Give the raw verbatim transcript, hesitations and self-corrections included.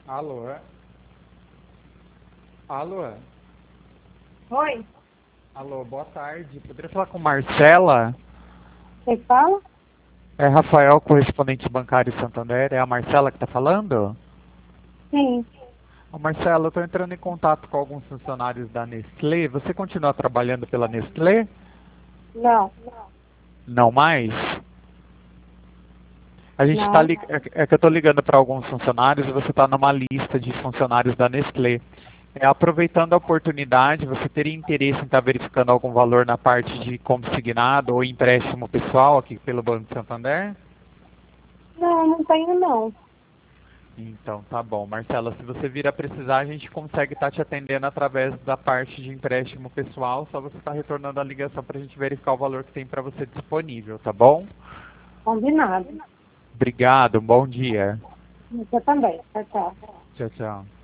Alô? é? Alô? é? Oi, Alô, boa tarde. Poderia falar com Marcela? você fala? É Rafael, correspondente bancário Santander. É a Marcela que está falando? Sim, Ô, Marcela, eu estou entrando em contato com alguns funcionários da Nestlé. Você continua trabalhando pela Nestlé? não, Não mais? A gente tá não. lig... É é que eu estou ligando para alguns funcionários e você está numa lista de funcionários da Nestlé. É, aproveitando a oportunidade, você teria interesse em estar verificando algum valor na parte de consignado ou empréstimo pessoal aqui pelo Banco Santander? Não, não tenho não. Então, tá bom. Marcela, se você vir a precisar, a gente consegue estar te atendendo através da parte de empréstimo pessoal. Só você estar retornando a ligação para a gente verificar o valor que tem para você disponível, tá bom? Combinado. Obrigado, bom dia. Você também. Tchau, tchau. Tchau, tchau.